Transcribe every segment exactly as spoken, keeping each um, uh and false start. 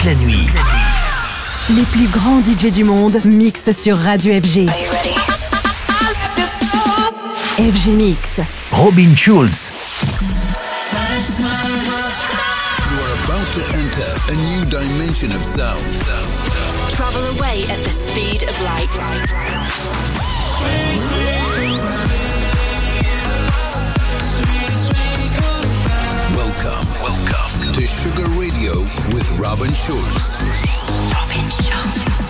la nuit. Les plus grands D J du monde mixent sur Radio F G. F G Mix. Robin Schulz. You are about to enter a new dimension of sound. Travel away at the speed of light. Welcome, welcome to Sugar Radio with Robin Schulz. Robin Schulz.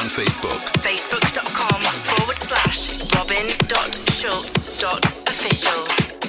Facebook. Facebook.com forward slash robin.schultz.official.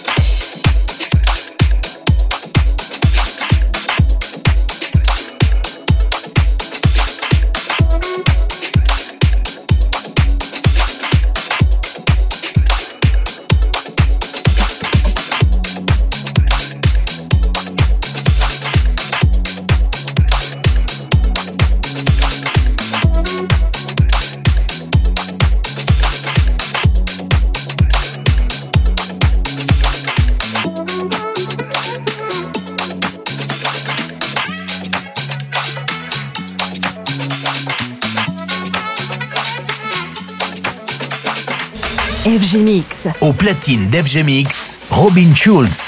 F G Mix. Au platine d'F G Mix, Robin Schultz.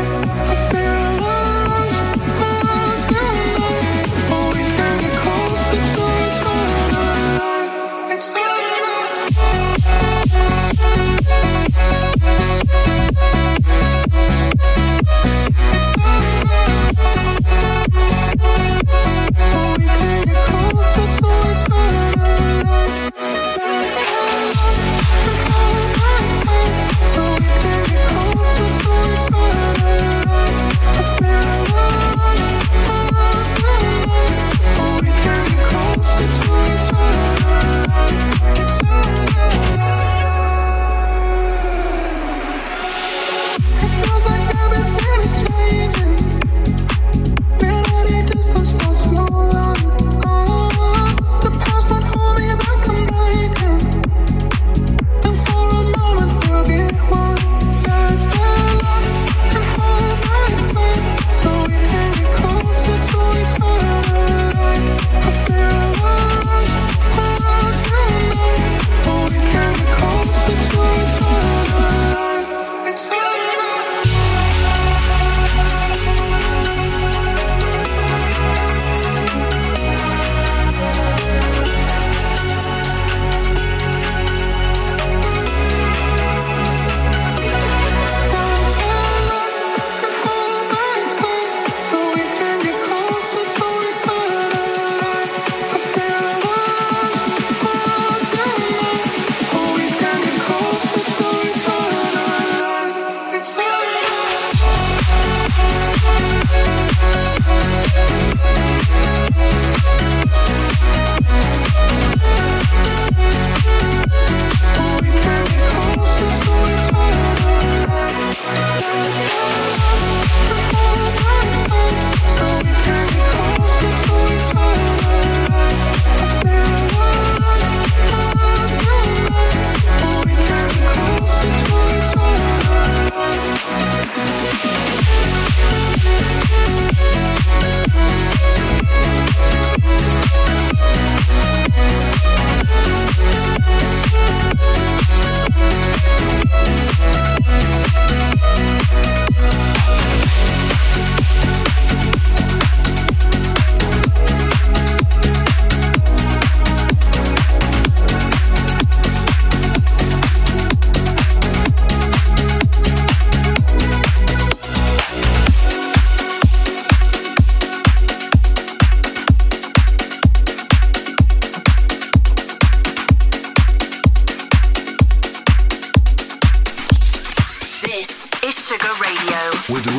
Closer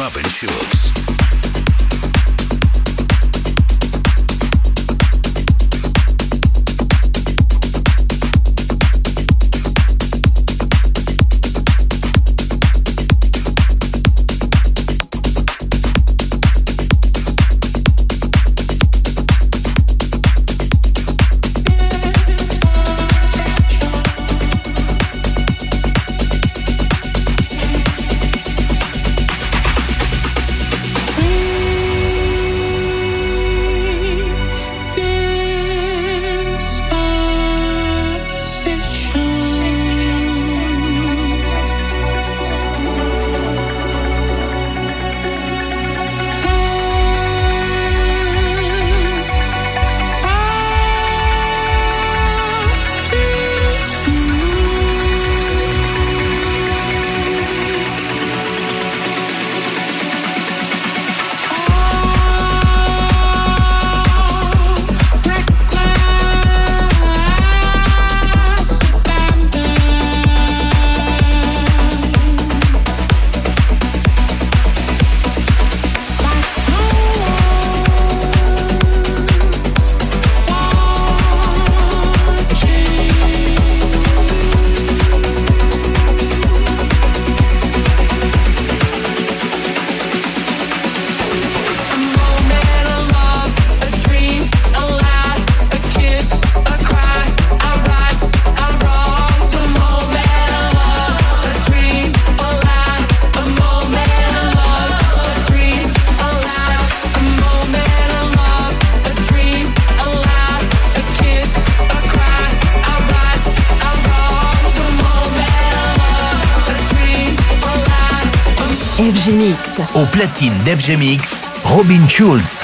Robin Schulz. F G Mix. Au platine d'F G Mix, Robin Schulz.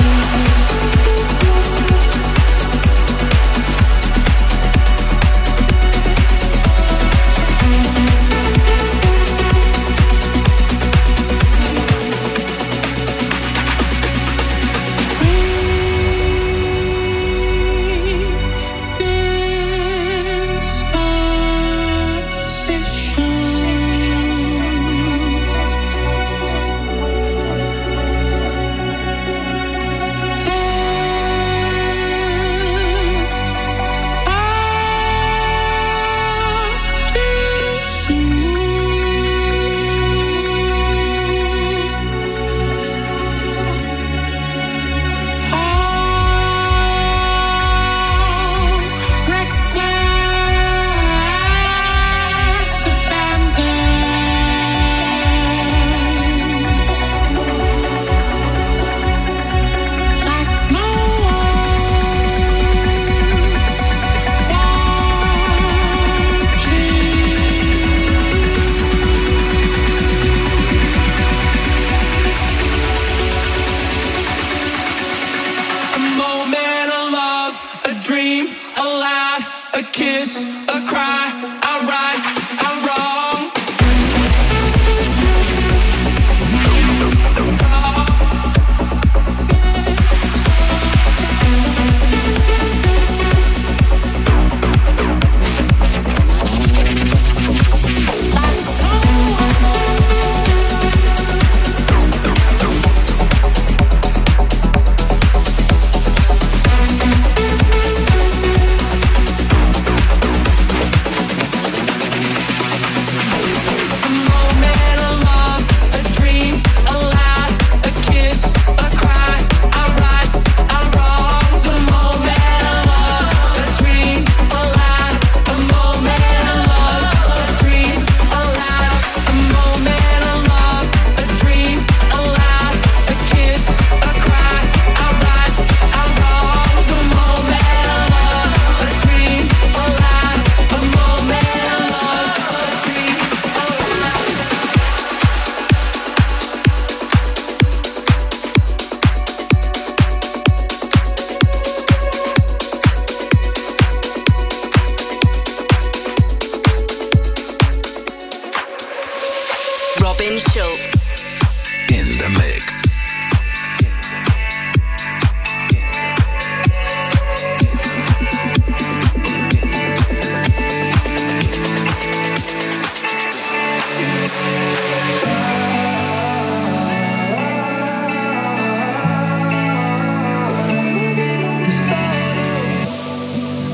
Robin Schulz. In the mix.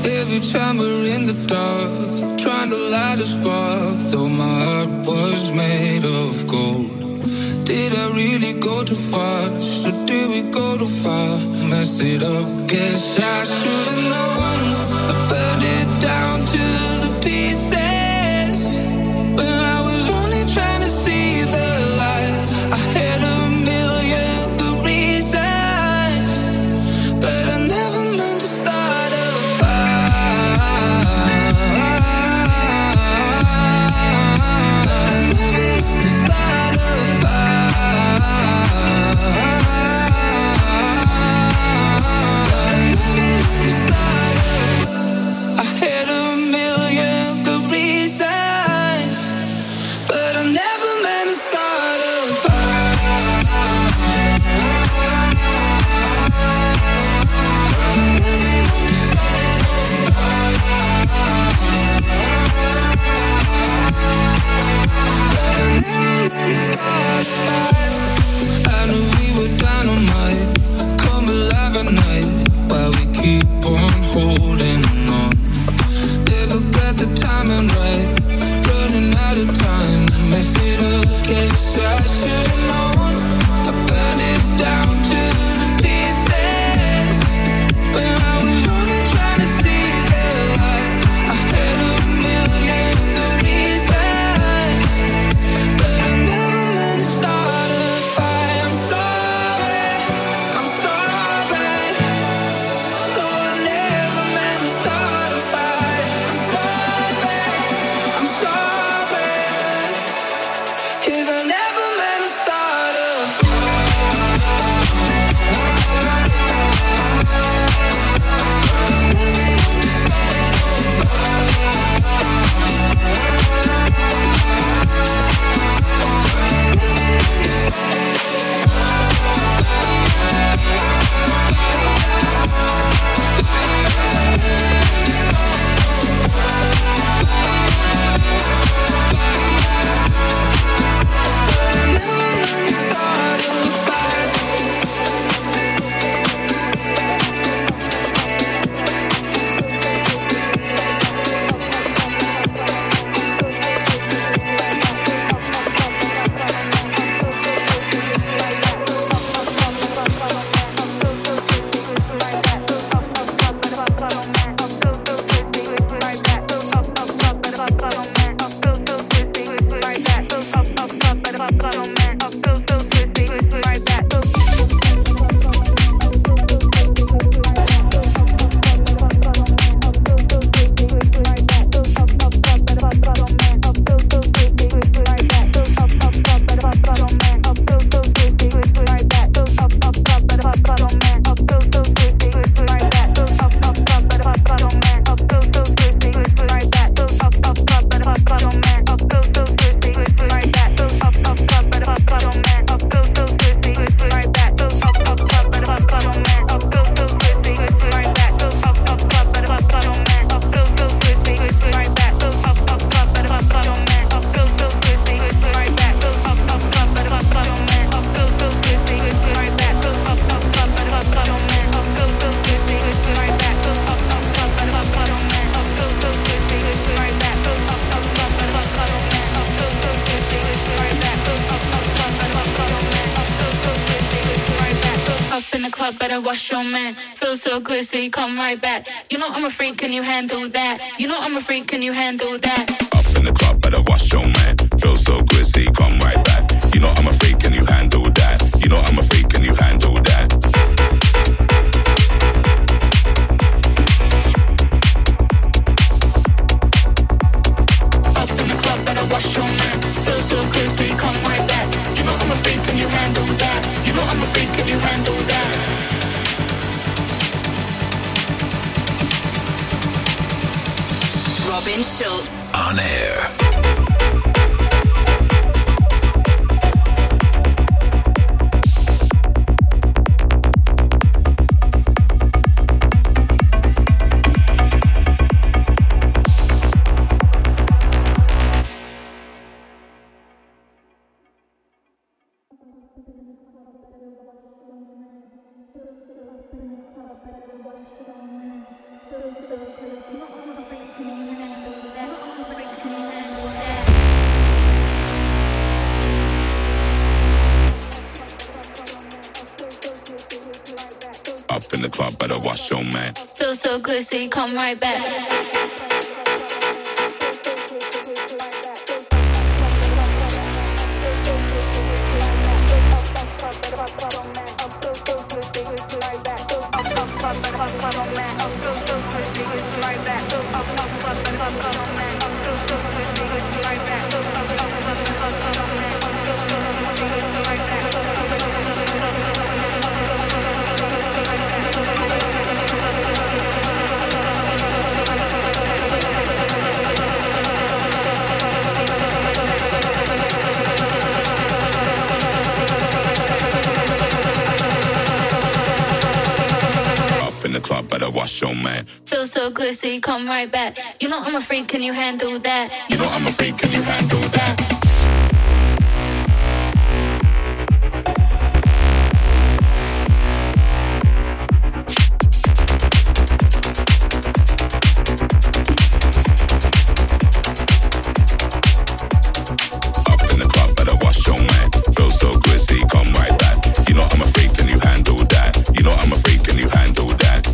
Every time we're in the dark, trying to light a spark, though my heart was made of gold. Did I really go too fast, or did we go too far? Messed it up, guess I should've known. I burned it down to the pieces, when I was only trying to see the light. I had a million good reasons, but I never meant to start a fire. I never meant to start a fire. I had a million good reasons, but I never meant to start a I knew we were dynamite, come alive at night, while we keep on holding on. Never got the timing right, running out of time, mess it up, guess I should've known. I burned it down to the pieces, when I was only trying to see the light. I had a million good reasons, but I never meant to start a fight. I'm sorry, I'm sorry. No, I never meant to start a fight. I'm sorry, I'm sorry, 'cause I never meant to start a better wash your man. Feels so good, so you come right back. You know I'm a freak, can you handle that? You know I'm a freak, can you handle that? Up in the club, better wash your man. Feels so good, so you come right back. You know I'm a freak, can you handle that? You know I'm a freak, can you handle that? Up in the club, better wash your man. Feels so good, so you come right back. You know I'm a freak, can you handle that? You know I'm a freak, can you handle that? Robin Schulz on air. Feels so Up in the club, better watch your man. Feel so good, so you come right back. Better watch your man. Feel so good, so you come right back. You know I'm a freak, can you handle that? You know I'm a freak, can you handle that? Up in the club, better watch your man. Feel so good, so you come right back. You know I'm a freak, can you handle that? You know I'm a freak, can you handle that?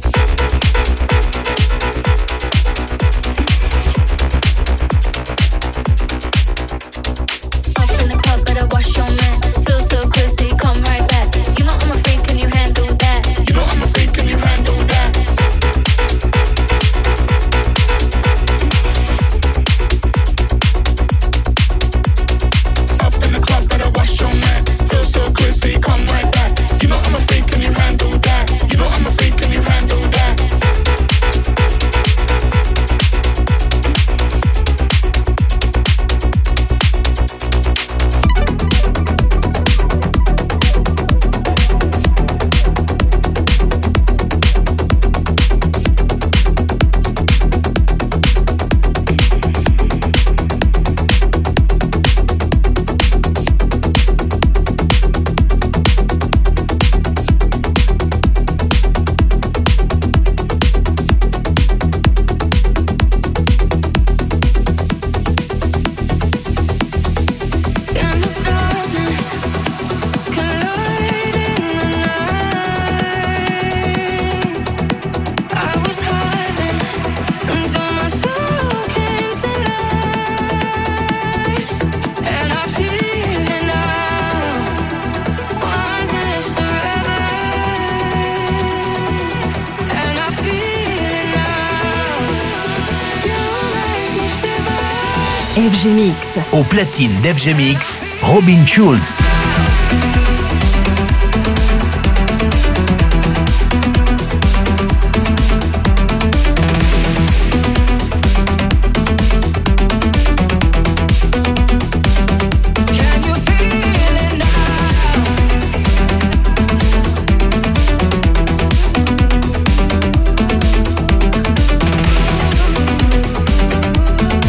F G Mix. Au platine d'F G Mix, Robin Schulz.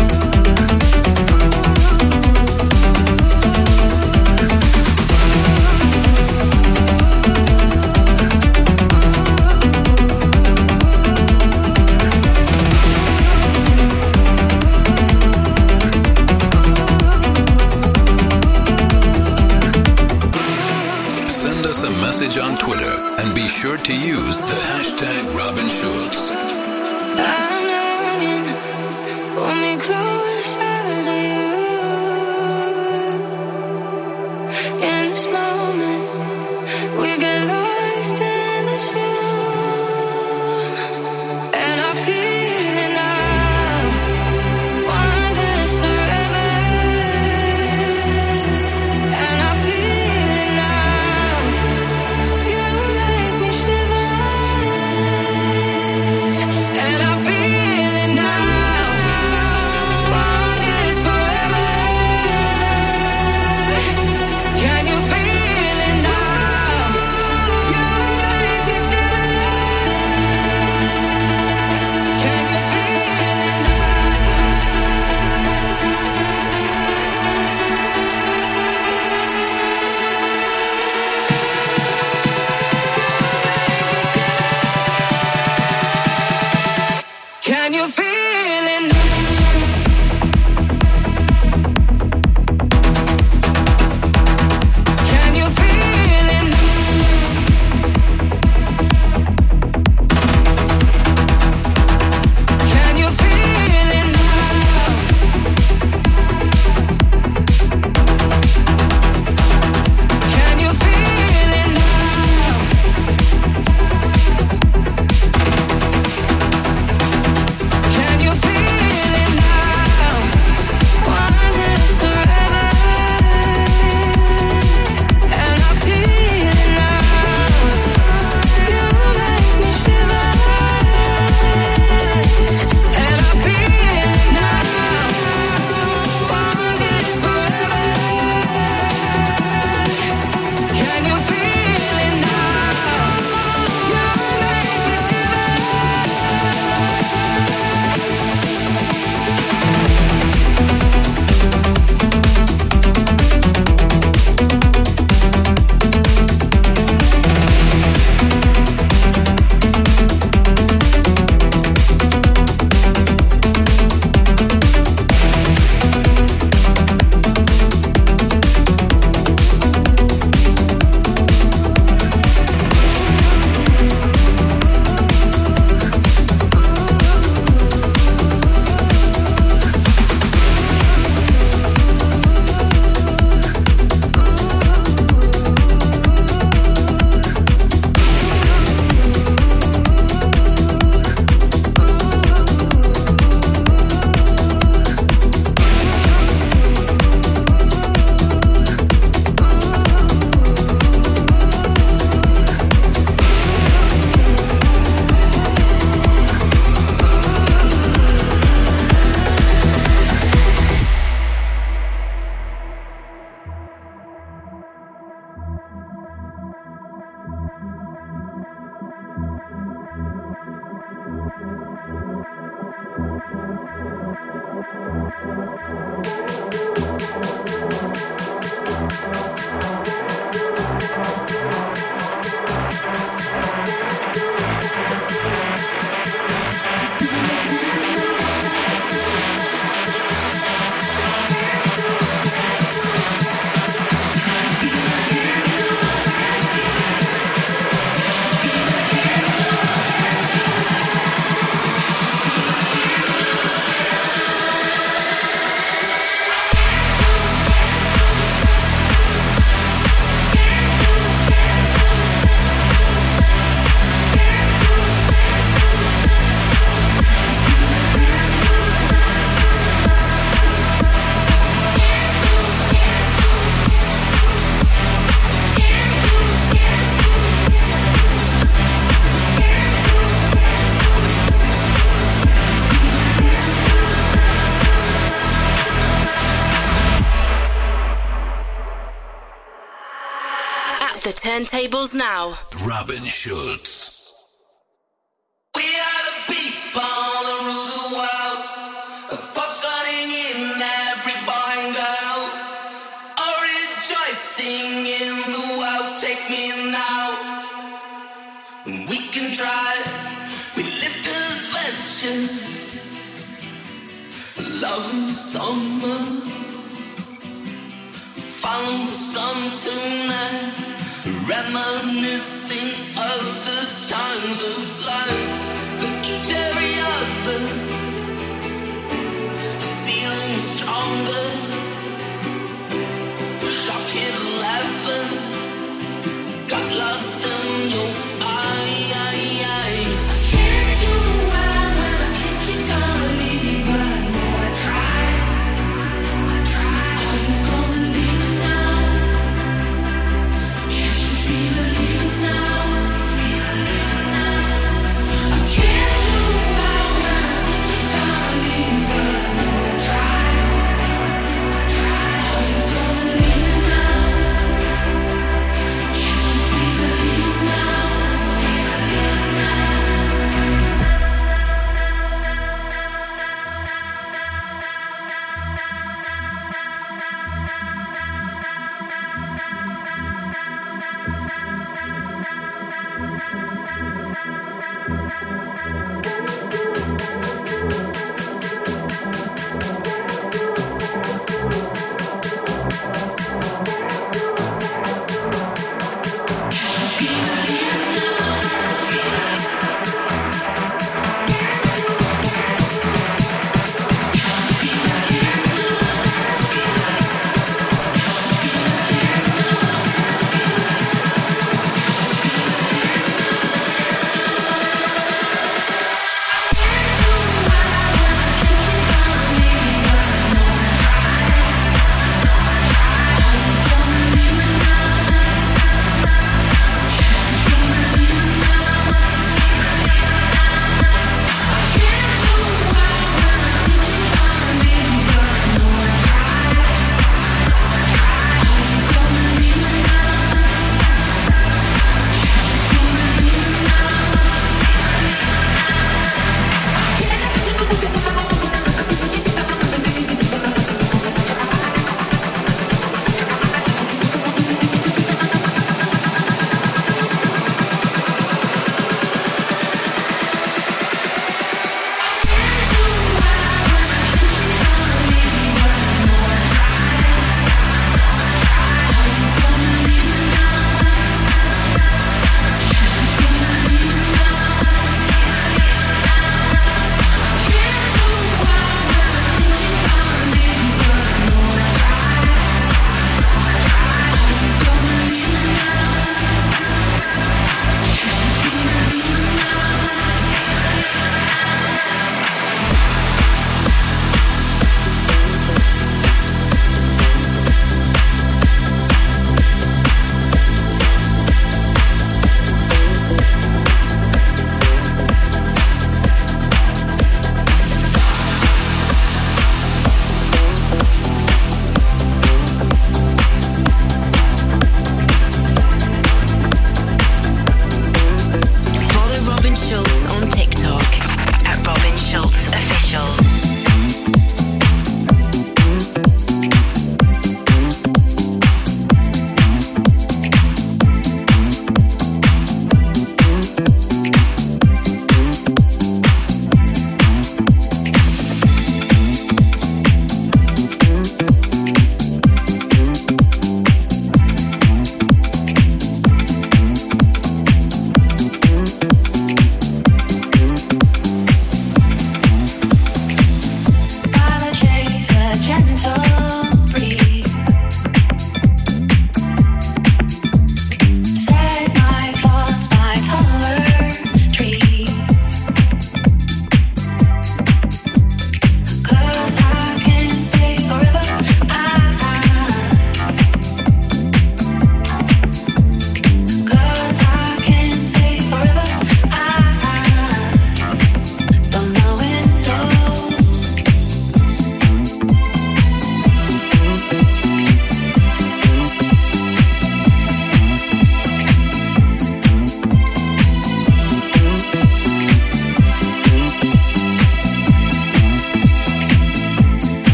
We'll be right back. Can you feel it? Can you feel it? Can you feel it now? Can you feel it now? Can you feel it now? One is forever, and I feel it now. You make me shiver, and I feel it now. One is forever. Can you feel it now? You make me shiver. At the turntables now. Robin Schulz. We are the people that rule the world, for starting in every boy and girl, are rejoicing in the world. Take me now. We can try. We live to adventure, love summer, follow the sun tonight, reminiscing of the times of life. For each every other, the feeling stronger. Shock hit eleven, got lost in your eyes. I can't do well when I think you're gonna leave me, but no, I try. Are you gonna leave me now? Can't you be believing now? Be believing now. I can't do well when I think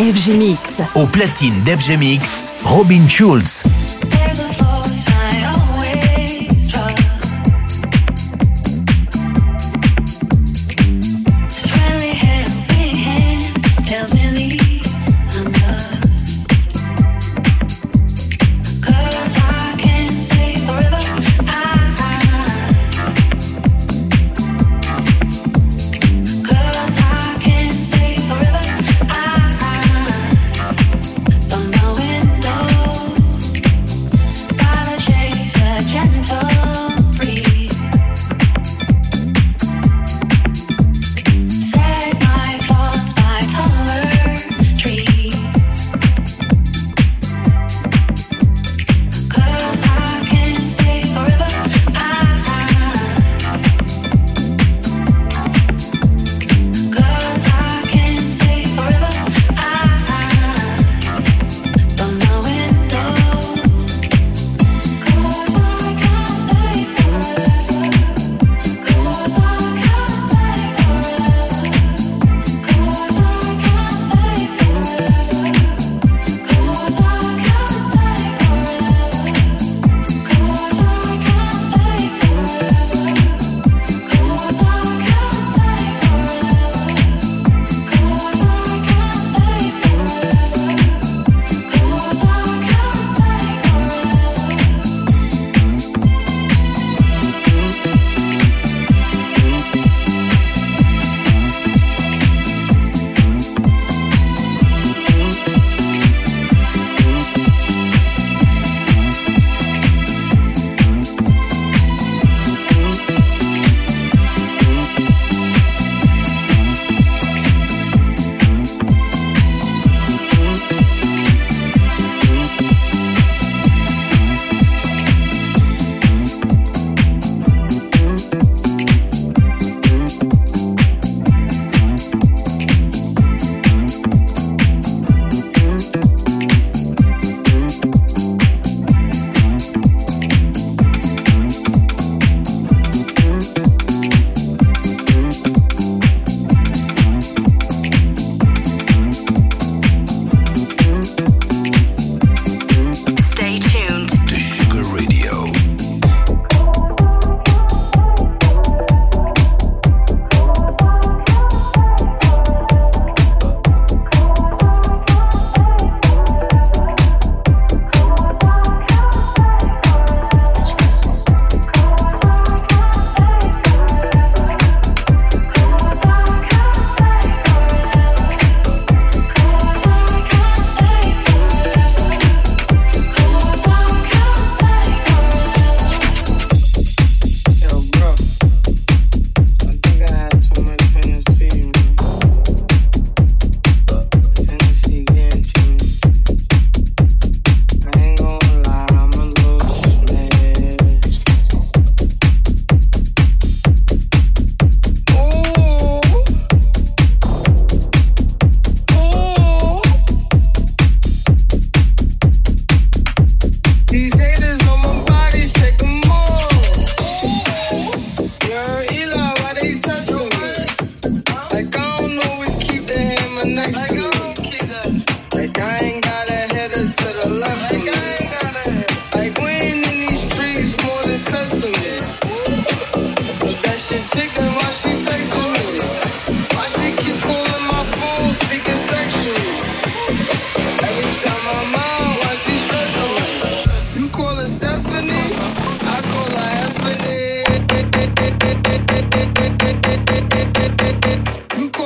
F G Mix. Au platine d'F G Mix, Robin Schulz.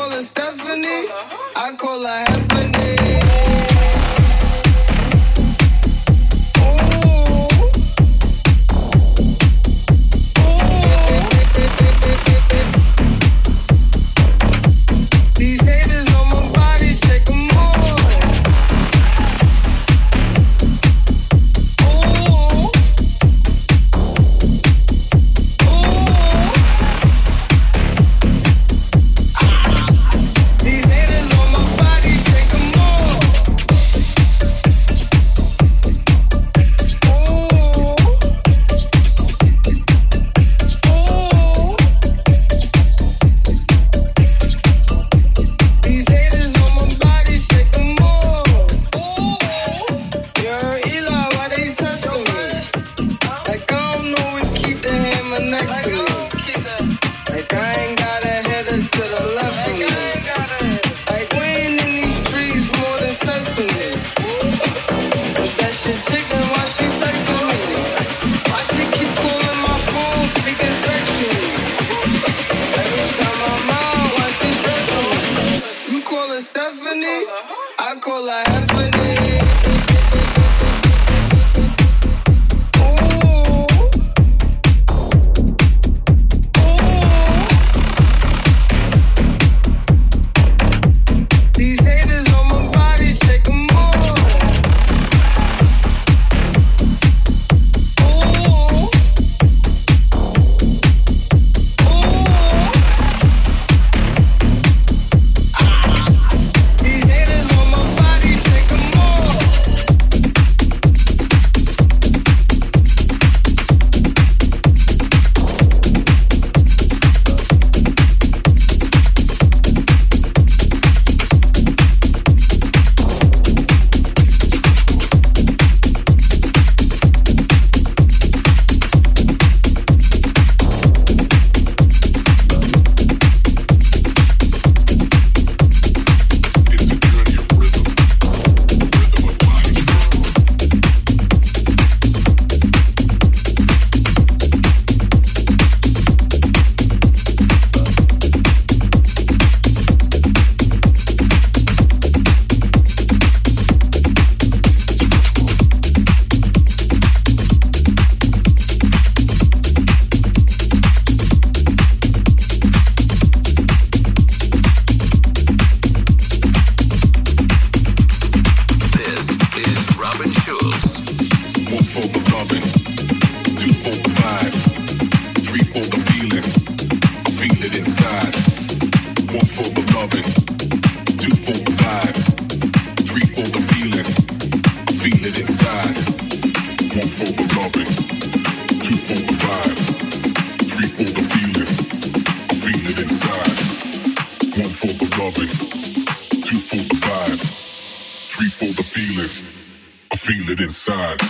I call her Stephanie. for the loving, two for the vibe, three for the feeling, I feel it inside. One for the loving, two for the vibe, three for the feeling, I feel it inside.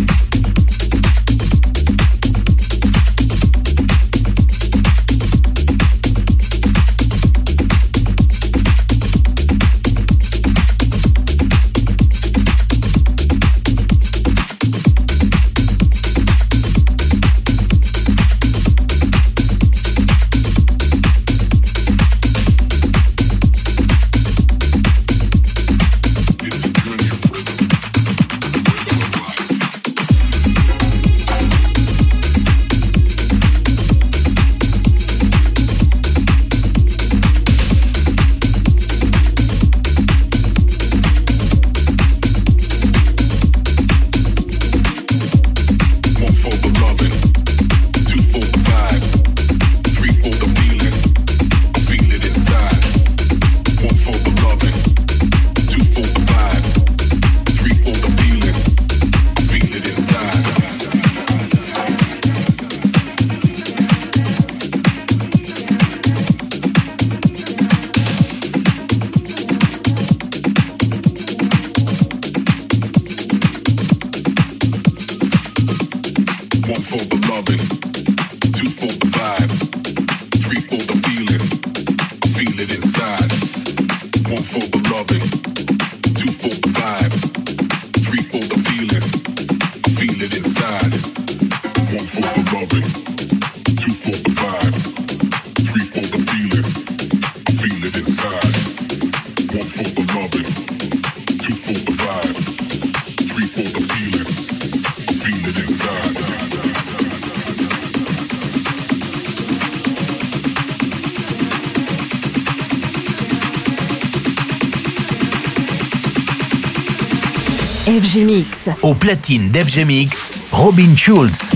F G Mix. Au platine d'F G Mix, Robin Schulz.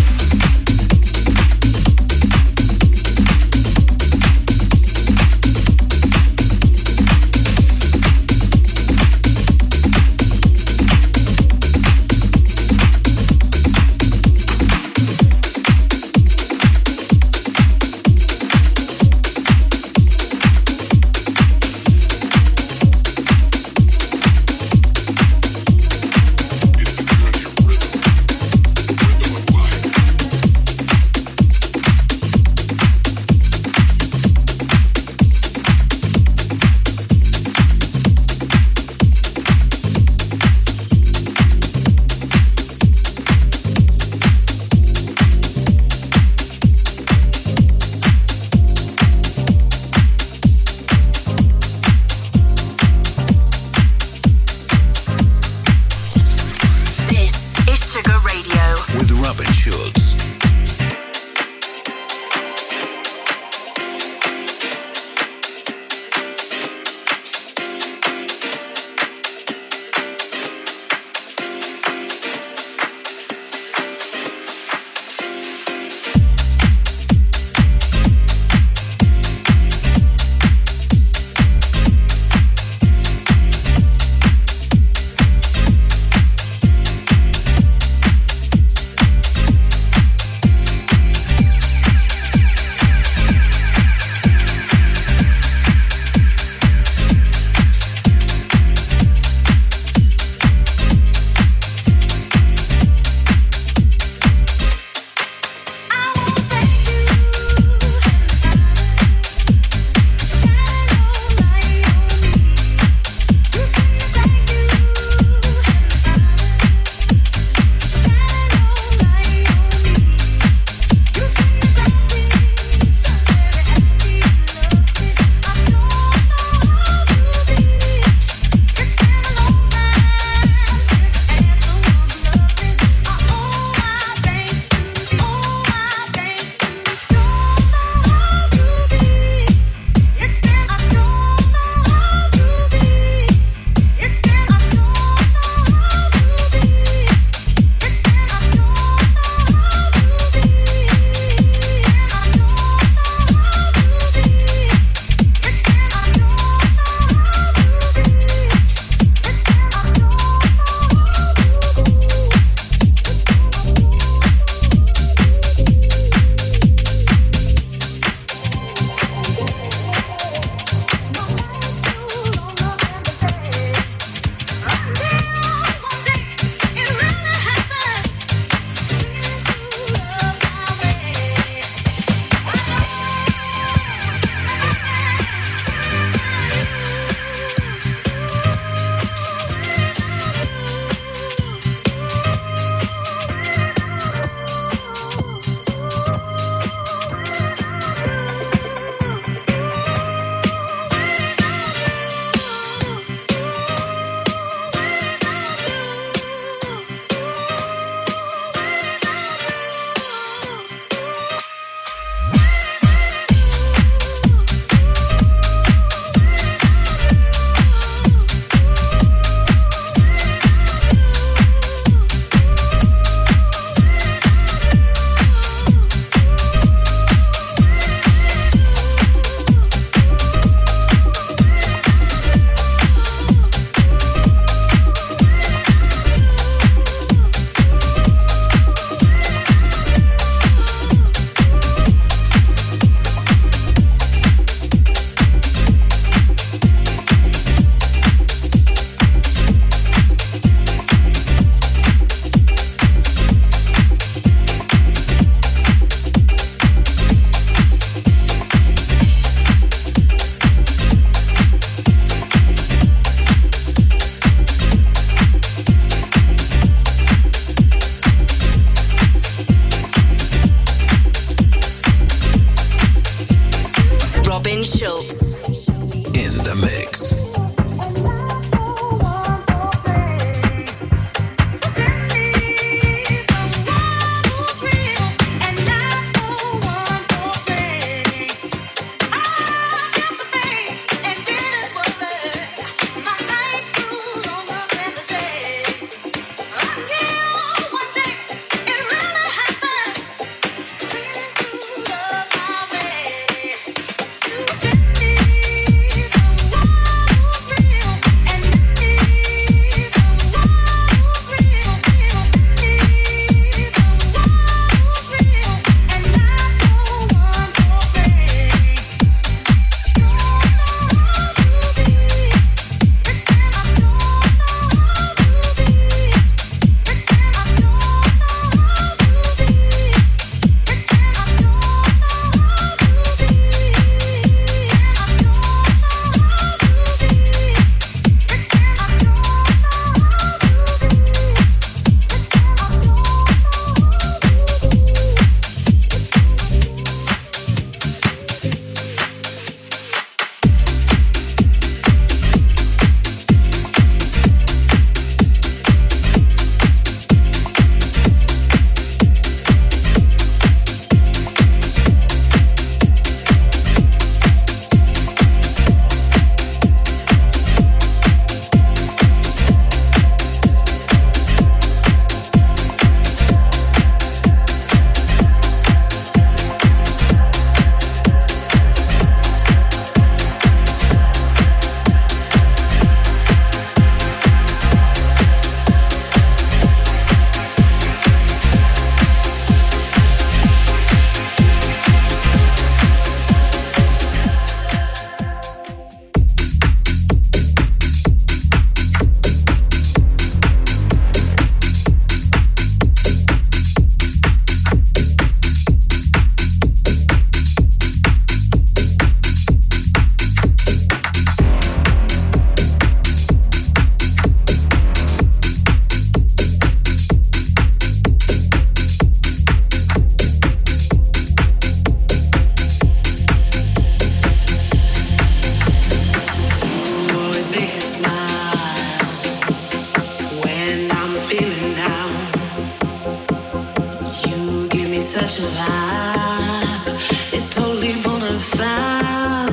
such a vibe. It's totally bona fide.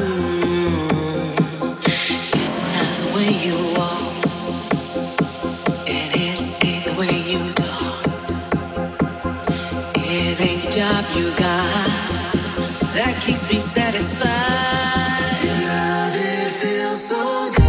It's not the way you walk, and it ain't the way you talk. It ain't the job you got that keeps me satisfied. Your love, it feels so good.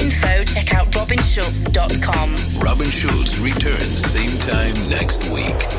robin schulz dot com. Robin Schulz returns same time next week.